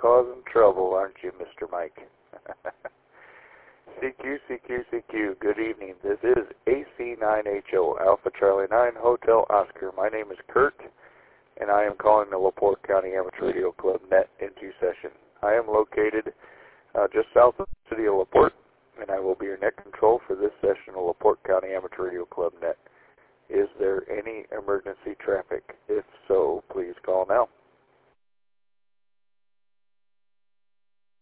causing trouble, aren't you, Mr. Mike? CQ, CQ, CQ, good evening. This is AC9HO, Alpha Charlie 9, Hotel Oscar. My name is Kurt, and I am calling the LaPorte County Amateur Radio Club net into session. I am located just south of the city of LaPorte, and I will be your net control for this session of LaPorte County Amateur Radio Club net. Is there any emergency traffic? If so, please call now.